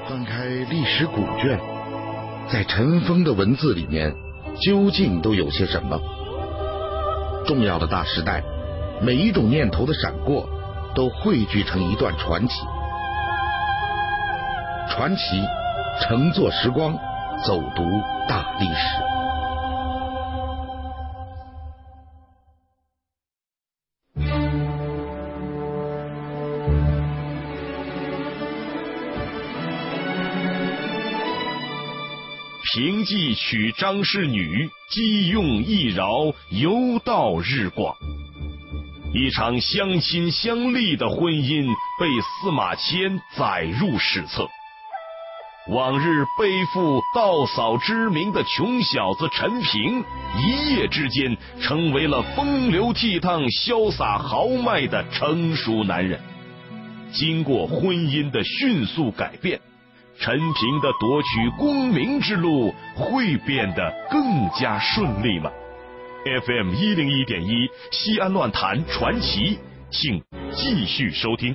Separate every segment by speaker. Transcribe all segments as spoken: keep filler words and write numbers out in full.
Speaker 1: 翻开历史古卷，在尘封的文字里面，究竟都有些什么？重要的大时代，每一种念头的闪过，都汇聚成一段传奇。传奇乘坐时光，走读大历史。
Speaker 2: 平记娶张氏女，姬用一饶，犹道日广。一场相亲相立的婚姻被司马迁载入史册。往日背负道嫂之名的穷小子陈平，一夜之间成为了风流倜傥、潇洒豪迈的成熟男人。经过婚姻的迅速改变，陈平的夺取功名之路会变得更加顺利吗？ F M 一零一点一西安乱谈传奇，请继续收听。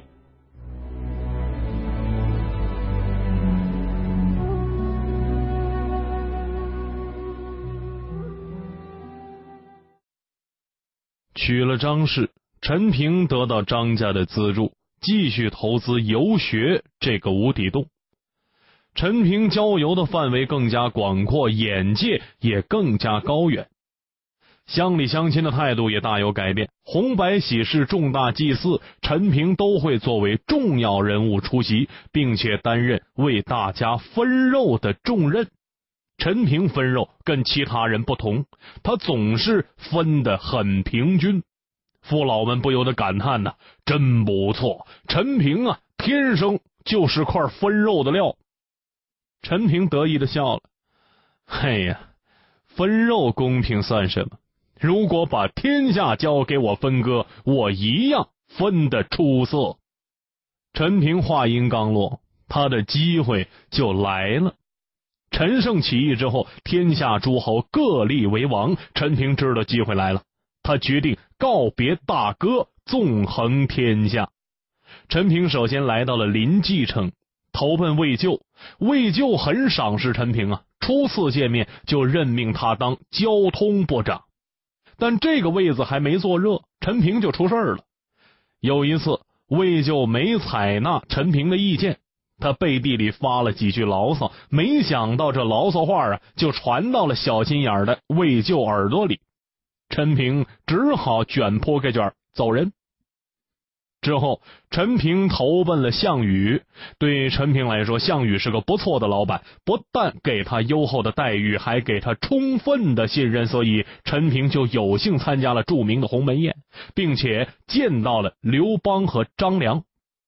Speaker 3: 娶了张氏，陈平得到张家的资助，继续投资游学这个无底洞。陈平郊游的范围更加广阔，眼界也更加高远。乡里乡亲的态度也大有改变，红白喜事、重大祭祀，陈平都会作为重要人物出席，并且担任为大家分肉的重任。陈平分肉跟其他人不同，他总是分得很平均。父老们不由得感叹呐，真不错，陈平啊，天生就是块分肉的料。陈平得意地笑了，嘿呀，分肉公平算什么？如果把天下交给我分割，我一样分得出色。陈平话音刚落，他的机会就来了。陈胜起义之后，天下诸侯各立为王，陈平知道机会来了，他决定告别大哥，纵横天下。陈平首先来到了临济城，投奔魏咎。魏咎很赏识陈平啊，初次见面就任命他当交通部长。但这个位子还没坐热，陈平就出事了。有一次，魏咎没采纳陈平的意见，他背地里发了几句牢骚，没想到这牢骚话啊，就传到了小心眼的魏咎耳朵里。陈平只好卷铺盖卷走人。之后，陈平投奔了项羽。对陈平来说，项羽是个不错的老板，不但给他优厚的待遇，还给他充分的信任，所以陈平就有幸参加了著名的鸿门宴，并且见到了刘邦和张良。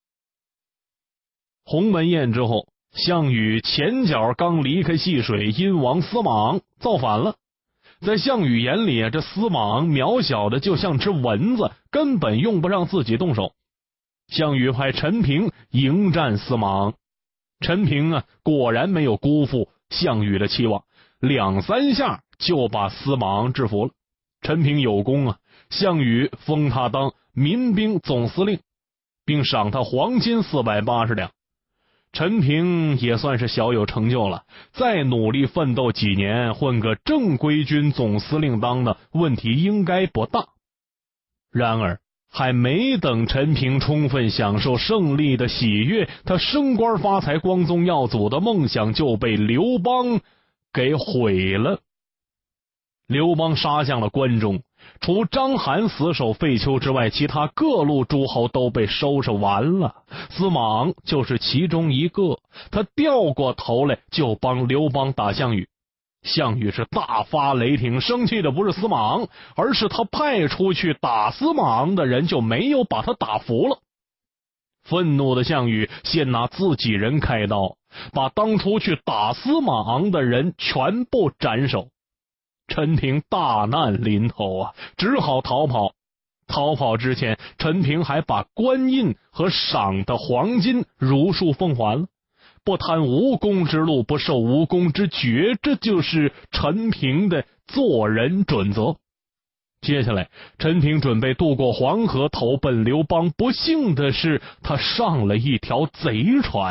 Speaker 3: 鸿门宴之后，项羽前脚刚离开淅水，殷王司马昂造反了。在项羽眼里，这司马昂渺小的就像只蚊子，根本用不上自己动手。项羽派陈平迎战司马昂，陈平啊，果然没有辜负项羽的期望，两三下就把司马昂制服了。陈平有功啊，项羽封他当民兵总司令，并赏他黄金四百八十两。陈平也算是小有成就了，再努力奋斗几年，混个正规军总司令当的问题应该不大。然而还没等陈平充分享受胜利的喜悦，他升官发财、光宗耀祖的梦想就被刘邦给毁了。刘邦杀向了关中，除章邯死守废丘之外，其他各路诸侯都被收拾完了。司马昂就是其中一个，他掉过头来就帮刘邦打项羽。项羽是大发雷霆，生气的不是司马昂，而是他派出去打司马昂的人就没有把他打服了。愤怒的项羽先拿自己人开刀，把当初去打司马昂的人全部斩首。陈平大难临头啊，只好逃跑。逃跑之前，陈平还把官印和赏的黄金如数奉还了。不贪无功之禄，不受无功之爵，这就是陈平的做人准则。接下来，陈平准备渡过黄河投奔刘邦，不幸的是他上了一条贼船。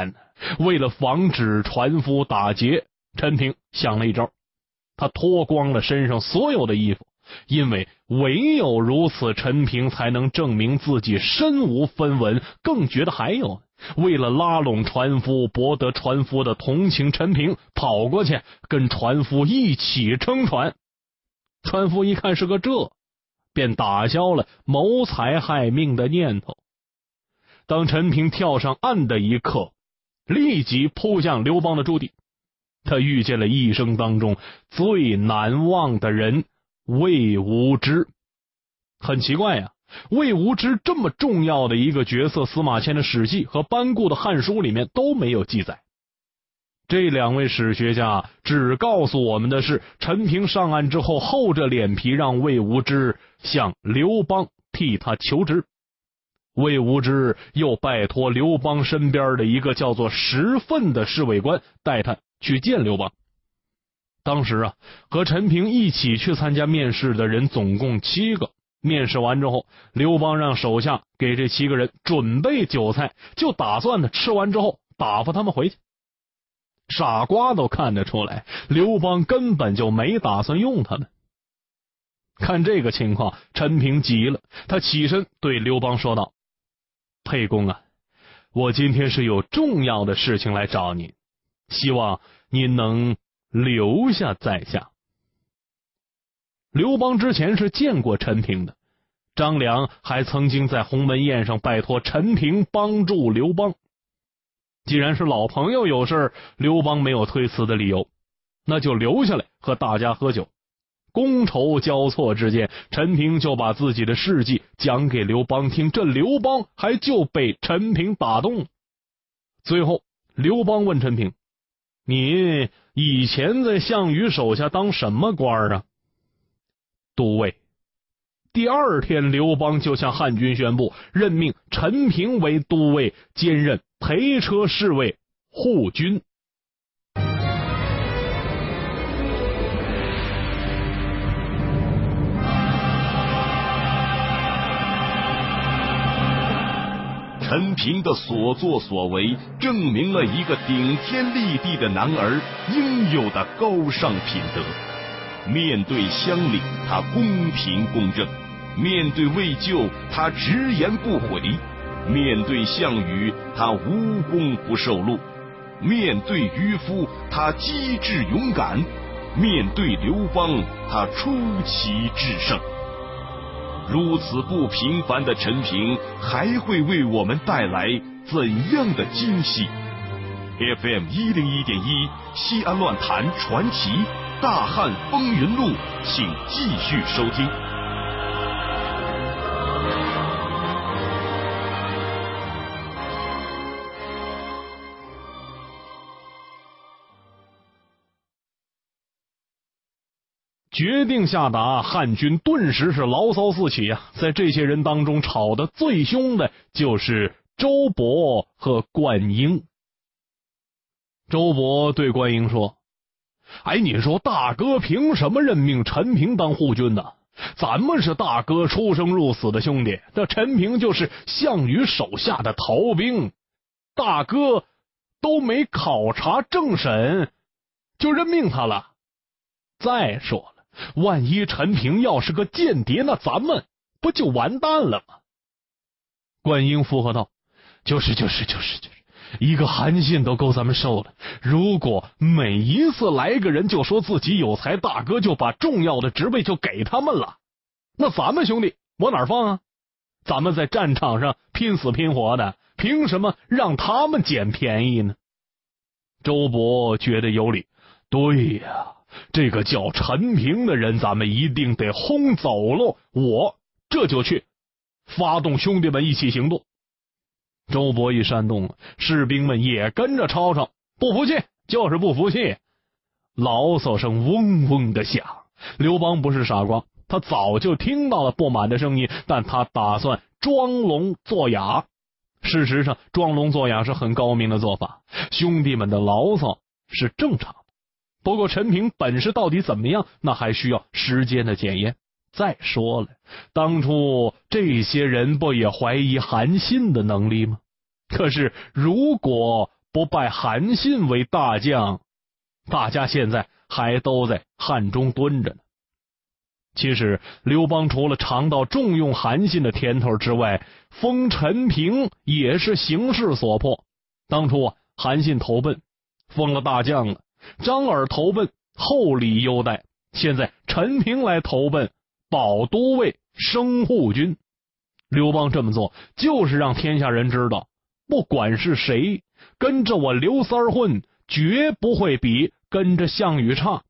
Speaker 3: 为了防止船夫打劫，陈平想了一招，他脱光了身上所有的衣服，因为唯有如此，陈平才能证明自己身无分文。更觉得还有，为了拉拢船夫，博得船夫的同情，陈平跑过去跟船夫一起撑船。船夫一看是个这，便打消了谋财害命的念头。当陈平跳上岸的一刻，立即扑向刘邦的驻地。他遇见了一生当中最难忘的人魏无知。很奇怪呀、啊，魏无知这么重要的一个角色，司马迁的《史记》和班固的《汉书》里面都没有记载。这两位史学家只告诉我们的是，陈平上岸之后，厚着脸皮让魏无知向刘邦替他求职。魏无知又拜托刘邦身边的一个叫做石奋的侍卫官带他去见刘邦。当时啊，和陈平一起去参加面试的人总共七个。面试完之后，刘邦让手下给这七个人准备酒菜，就打算呢吃完之后打发他们回去。傻瓜都看得出来，刘邦根本就没打算用他们。看这个情况，陈平急了，他起身对刘邦说道：“沛公啊，我今天是有重要的事情来找您，希望您能留下在下。”刘邦之前是见过陈平的，张良还曾经在鸿门宴上拜托陈平帮助刘邦。既然是老朋友有事，刘邦没有推辞的理由，那就留下来和大家喝酒。觥筹交错之间，陈平就把自己的事迹讲给刘邦听，这刘邦还就被陈平打动了。最后刘邦问陈平：“你以前在项羽手下当什么官啊？”“都尉。”第二天，刘邦就向汉军宣布，任命陈平为都尉，兼任陪车侍卫、护军。
Speaker 2: 陈平的所作所为，证明了一个顶天立地的男儿应有的高尚品德。面对乡里，他公平公正；面对魏咎，他直言不讳；面对项羽，他无功不受禄；面对渔夫，他机智勇敢；面对刘邦，他出奇制胜。如此不平凡的陈平，还会为我们带来怎样的惊喜 ？F M 一零一点一西安乱谈传奇大汉风云录，请继续收听。
Speaker 3: 决定下达，汉军顿时是牢骚四起啊！在这些人当中，吵得最凶的就是周勃和灌婴。周勃对灌婴说：“哎，你说大哥凭什么任命陈平当护军呢？咱们是大哥出生入死的兄弟，这陈平就是项羽手下的逃兵，大哥都没考察政审就任命他了。再说了，万一陈平要是个间谍，那咱们不就完蛋了吗？”灌婴附和道：“就是就是就是就是，一个韩信都够咱们受的。如果每一次来个人就说自己有才，大哥就把重要的职位就给他们了，那咱们兄弟往哪儿放啊？咱们在战场上拼死拼活的，凭什么让他们捡便宜呢？”周勃觉得有理，对呀，这个叫陈平的人，咱们一定得轰走喽！我这就去，发动兄弟们一起行动。周勃一煽动了，士兵们也跟着吵吵，不服气就是不服气，牢骚声嗡嗡的响。刘邦不是傻瓜，他早就听到了不满的声音，但他打算装聋作哑。事实上，装聋作哑是很高明的做法，兄弟们的牢骚是正常的。不过陈平本事到底怎么样，那还需要时间的检验。再说了，当初这些人不也怀疑韩信的能力吗？可是如果不拜韩信为大将，大家现在还都在汉中蹲着呢。其实刘邦除了尝到重用韩信的甜头之外，封陈平也是形势所迫。当初啊，韩信投奔，封了大将了；张耳投奔，厚礼优待。现在陈平来投奔，保都尉、升护军。刘邦这么做，就是让天下人知道，不管是谁，跟着我刘三儿混，绝不会比跟着项羽差。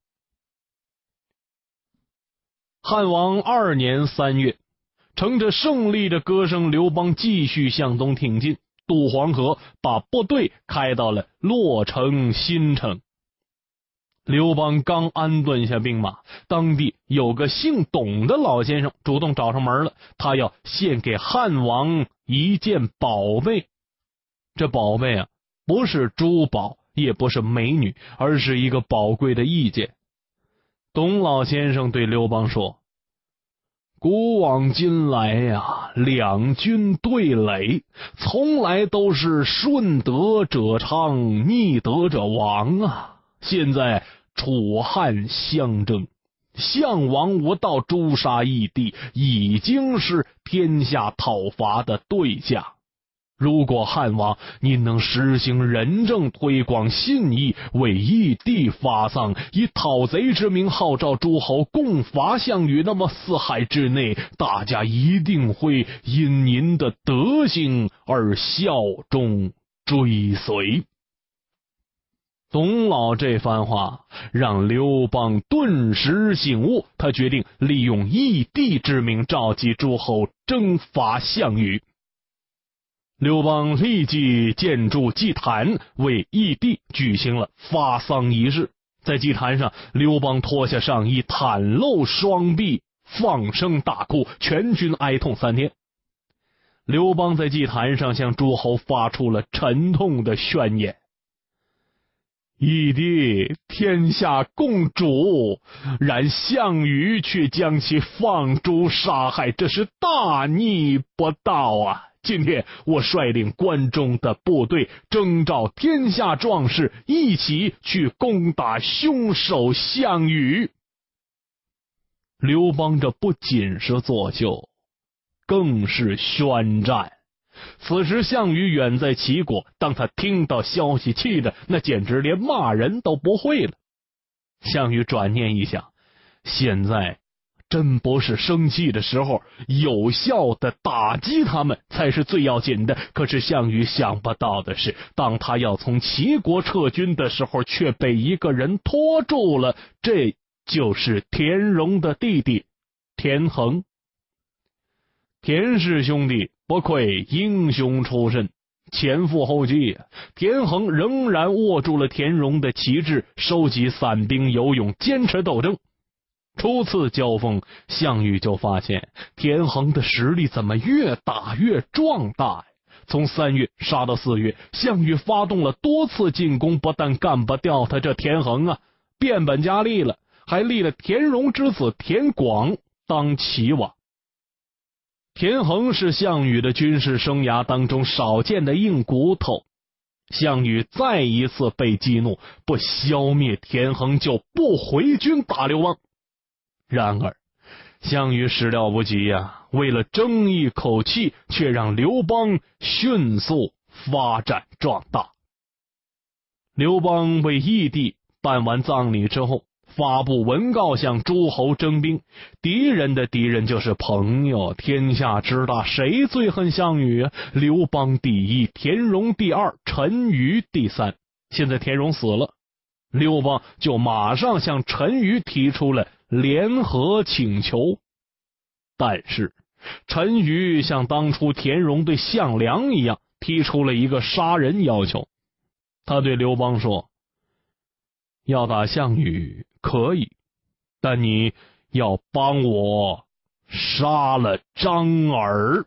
Speaker 3: 汉王二年三月，乘着胜利的歌声，刘邦继续向东挺进，渡黄河，把部队开到了洛城新城。刘邦刚安顿下兵马，当地有个姓董的老先生主动找上门了，他要献给汉王一件宝贝。这宝贝啊，不是珠宝，也不是美女，而是一个宝贵的意见。董老先生对刘邦说：古往今来呀，两军对垒，从来都是顺德者昌，逆德者亡啊。现在楚汉相争，项王无道诛杀义帝，已经是天下讨伐的对象。如果汉王你能实行仁政，推广信义，为义帝发丧，以讨贼之名号召诸侯共伐项羽，那么四海之内，大家一定会因您的德行而效忠追随。董老这番话让刘邦顿时醒悟，他决定利用义帝之名召集诸侯征伐项羽。刘邦立即建筑祭坛，为义帝举行了发丧仪式。在祭坛上，刘邦脱下上衣，袒露双臂，放声大哭，全军哀痛三天。刘邦在祭坛上向诸侯发出了沉痛的宣言：义帝天下共主，然项羽却将其放逐杀害，这是大逆不道啊！今天我率领关中的部队，征召天下壮士，一起去攻打凶手项羽。刘邦这不仅是作秀，更是宣战。此时项羽远在齐国，当他听到消息，气的那简直连骂人都不会了。项羽转念一想，现在真不是生气的时候，有效的打击他们才是最要紧的。可是项羽想不到的是，当他要从齐国撤军的时候，却被一个人拖住了，这就是田荣的弟弟田横。田氏兄弟不愧英雄出身，前赴后继啊！田横仍然握住了田荣的旗帜，收集散兵游勇，坚持斗争。初次交锋，项羽就发现田横的实力怎么越打越壮大呀！从三月杀到四月，项羽发动了多次进攻，不但干不掉他这田横啊，变本加厉了，还立了田荣之子田广当齐王。田横是项羽的军事生涯当中少见的硬骨头，项羽再一次被激怒，不消灭田横就不回军打刘邦。然而项羽始料不及呀、啊，为了争一口气，却让刘邦迅速发展壮大。刘邦为义帝办完葬礼之后，发布文告向诸侯征兵，敌人的敌人就是朋友，天下之大，谁最恨项羽啊？刘邦第一，田荣第二，陈馀第三。现在田荣死了，刘邦就马上向陈馀提出了联合请求。但是陈馀像当初田荣对项梁一样，提出了一个杀人要求。他对刘邦说，要打项羽可以，但你要帮我杀了张耳。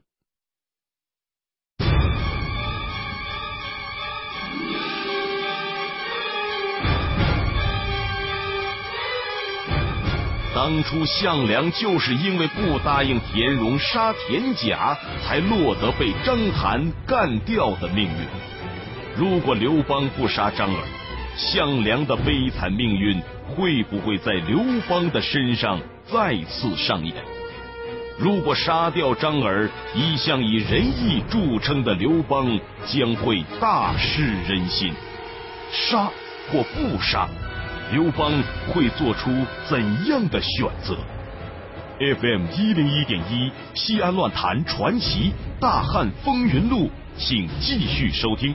Speaker 2: 当初项梁就是因为不答应田荣杀田甲，才落得被章邯干掉的命运。 如果刘邦不杀张耳，项梁的悲惨命运会不会在刘邦的身上再次上演？如果杀掉张耳，一向以仁义著称的刘邦将会大失人心。杀或不杀，刘邦会做出怎样的选择 ？F M 一零一点一西安乱坛传奇大汉风云录，请继续收听。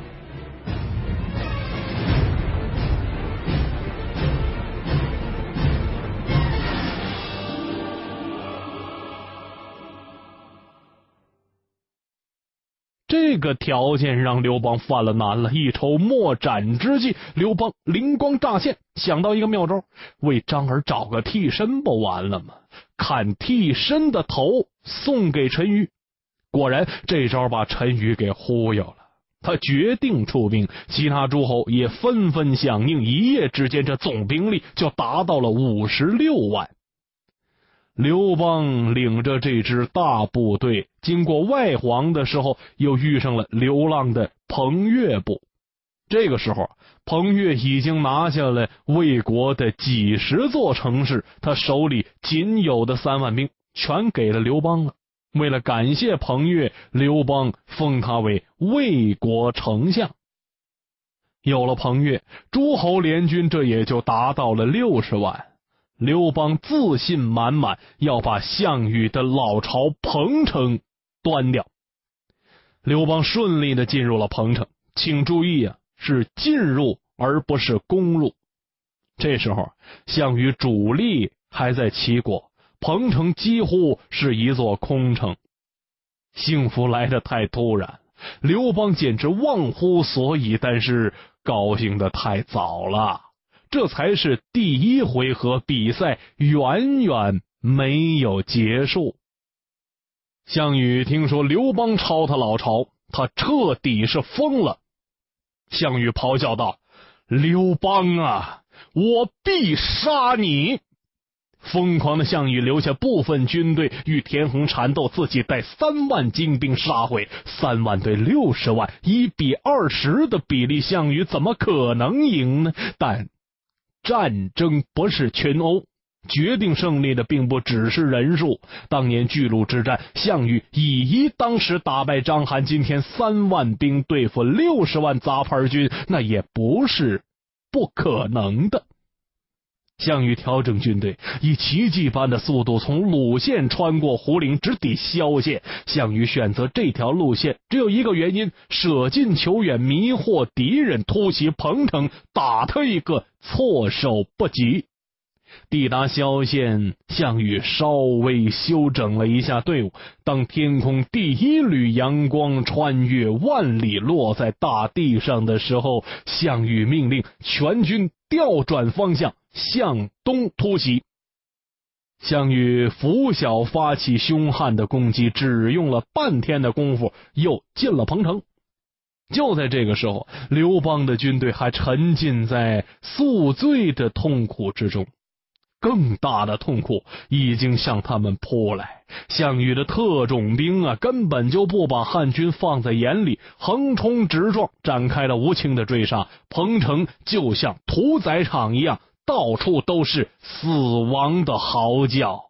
Speaker 3: 这个条件让刘邦犯了难了，一筹莫展之际，刘邦灵光乍现，想到一个妙招，为张耳找个替身不完了吗？砍替身的头送给陈馀。果然这招把陈馀给忽悠了，他决定出兵，其他诸侯也纷纷响应，一夜之间这总兵力就达到了五十六万。刘邦领着这支大部队经过外黄的时候，又遇上了流浪的彭越部。这个时候彭越已经拿下了魏国的几十座城市，他手里仅有的三万兵全给了刘邦了。为了感谢彭越，刘邦封他为魏国丞相。有了彭越，诸侯联军这也就达到了六十万。刘邦自信满满，要把项羽的老巢彭城端掉。刘邦顺利的进入了彭城，请注意啊，是进入而不是攻入。这时候项羽主力还在齐国，彭城几乎是一座空城。幸福来得太突然，刘邦简直忘乎所以，但是高兴得太早了。这才是第一回合，比赛远远没有结束。项羽听说刘邦抄他老巢，他彻底是疯了。项羽咆哮道：刘邦啊，我必杀你！疯狂的项羽留下部分军队与田横缠斗，自己带三万精兵杀回，三万对六十万，一比二十的比例，项羽怎么可能赢呢？但战争不是群殴，决定胜利的并不只是人数。当年巨鹿之战，项羽以一当时打败章邯，今天三万兵对付六十万杂牌军，那也不是不可能的。项羽调整军队，以奇迹般的速度从鲁县穿过胡陵，直抵萧县。项羽选择这条路线只有一个原因：舍近求远，迷惑敌人，突袭彭城，打他一个措手不及。抵达萧县，项羽稍微休整了一下队伍。当天空第一缕阳光穿越万里落在大地上的时候，项羽命令全军调转方向，向东突袭。项羽拂晓发起凶悍的攻击，只用了半天的功夫又进了彭城。就在这个时候，刘邦的军队还沉浸在宿醉的痛苦之中，更大的痛苦已经向他们扑来。项羽的特种兵啊，根本就不把汉军放在眼里，横冲直撞，展开了无情的追杀。彭城就像屠宰场一样，到处都是死亡的嚎叫。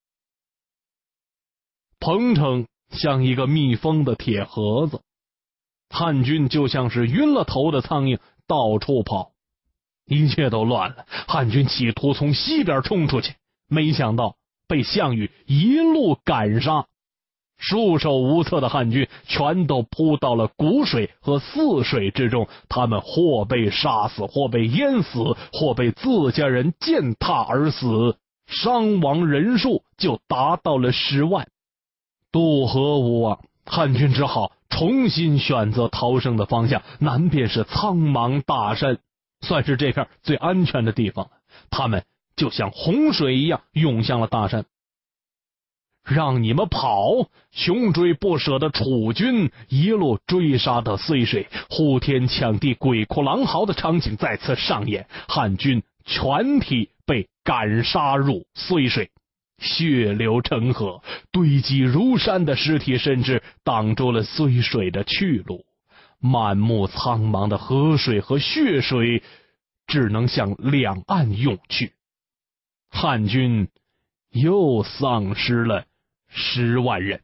Speaker 3: 彭城像一个密封的铁盒子，汉军就像是晕了头的苍蝇，到处跑。一切都乱了，汉军企图从西边冲出去，没想到被项羽一路赶杀。束手无策的汉军全都扑到了谷水和泗水之中，他们或被杀死，或被淹死，或被自家人践踏而死，伤亡人数就达到了十万。渡河无望，汉军只好重新选择逃生的方向，南边是苍茫大山，算是这片最安全的地方了。他们就像洪水一样涌向了大山。让你们跑！穷追不舍的楚军一路追杀到睢水，呼天抢地、鬼哭狼嚎的场景再次上演。汉军全体被赶杀入睢水，血流成河，堆积如山的尸体甚至挡住了睢水的去路。 满目苍茫的河水和血水只能向两岸涌去，汉军又丧失了十万人。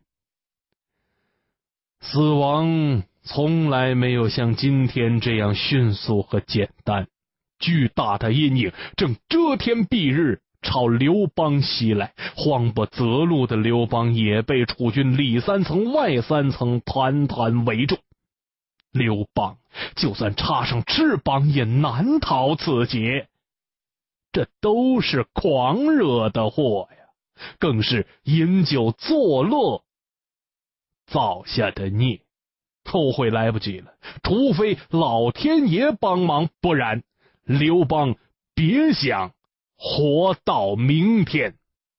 Speaker 3: 死亡从来没有像今天这样迅速和简单，巨大的阴影正遮天蔽日朝刘邦袭来，慌不择路的刘邦也被楚军里三层外三层团团围住。刘邦就算插上翅膀也难逃此劫。这都是狂惹的祸呀，更是饮酒作乐造下的孽，后悔来不及了。除非老天爷帮忙，不然刘邦别想活到明天。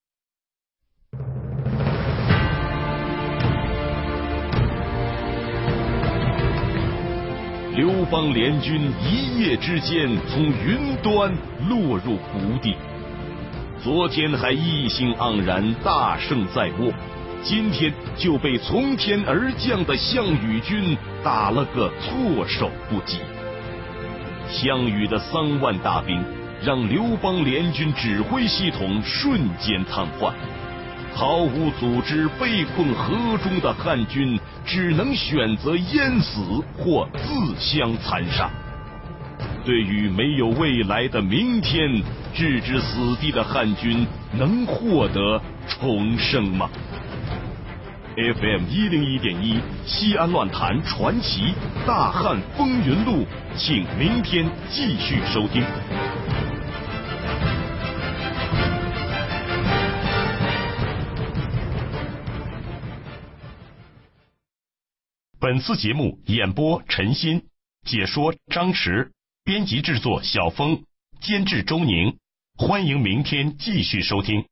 Speaker 2: 刘邦联军一夜之间从云端落入谷底，昨天还意兴盎然，大胜在握，今天就被从天而降的项羽军打了个措手不及。项羽的三万大兵让刘邦联军指挥系统瞬间瘫痪，毫无组织被困河中的汉军只能选择淹死或自相残杀。对于没有未来的明天，置之死地的汉军能获得重生吗？ F M 一零一点一西安乱谈传奇大汉风云录，请明天继续收听。本次节目演播陈鑫，解说张弛，编辑制作小峰，监制周宁。欢迎明天继续收听。